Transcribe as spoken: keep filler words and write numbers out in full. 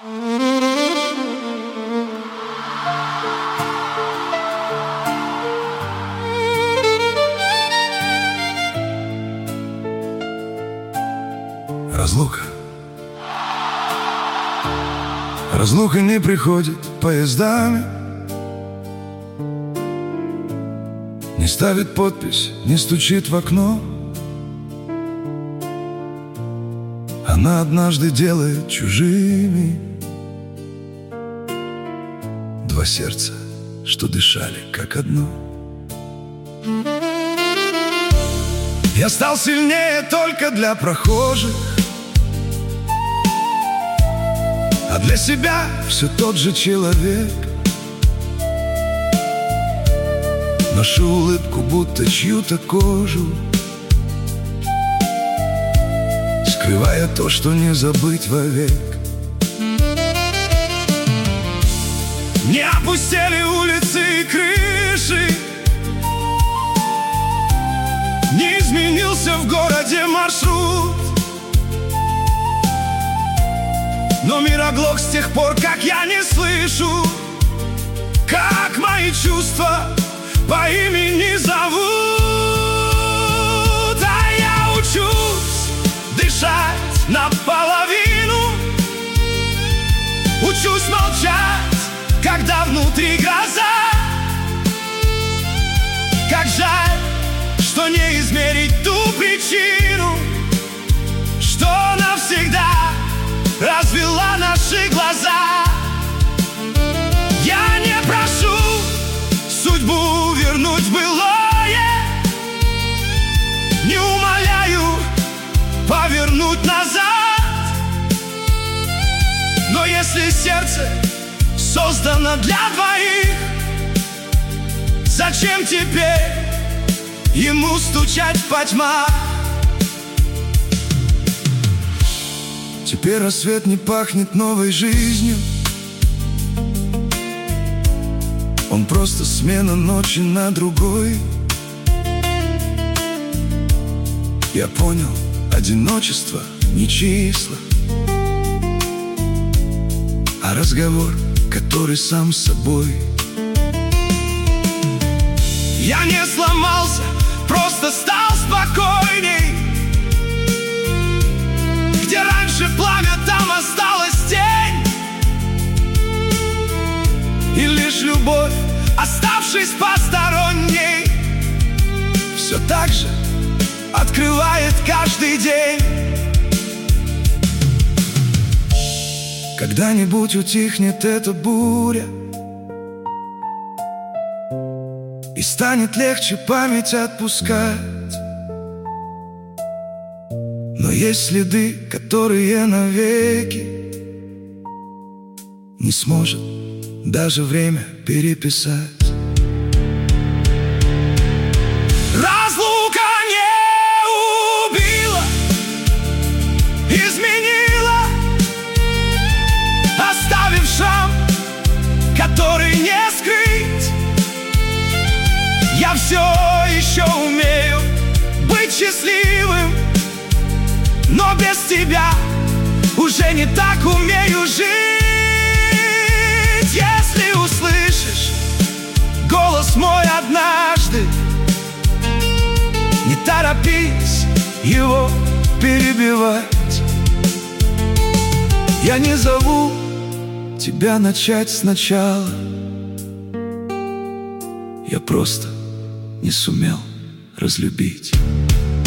Разлука. Разлука не приходит поездами, не ставит подпись, не стучит в окно. Она однажды делает чужими два сердца, что дышали как одно. Я стал сильнее только для прохожих, а для себя все тот же человек. Ношу улыбку, будто чью-то кожу, скрывая то, что не забыть вовек. Не опустели улицы и крыши, не изменился в городе маршрут, но мир оглох с тех пор, как я не слышу, как мои чувства по имени зовут. А я учусь дышать наполовину, учусь молчать, когда внутри гроза. Как жаль, что не измерить ту причину, что навсегда развела наши глаза. Я не прошу судьбу вернуть былое, не умоляю повернуть назад. Но если сердце создано для двоих, зачем теперь ему стучать по тьмах? Теперь рассвет не пахнет новой жизнью, он просто смена ночи на другой. Я понял, одиночество не числа, а разговор, который сам с собой. Я не сломался, просто стал спокойней. Где раньше пламя, там осталась тень, и лишь любовь, оставшись посторонней, все так же открывает каждый день. Когда-нибудь утихнет эта буря, и станет легче память отпускать. Но есть следы, которые навеки не сможет даже время переписать. Разлука не убила, изменила, оставив шрам, который не скрыть. Я все еще умею быть счастливым, но без тебя уже не так умею жить. Если услышишь голос мой однажды, не торопись его перебивать. Я не зову тебя начать сначала, я просто не сумел разлюбить.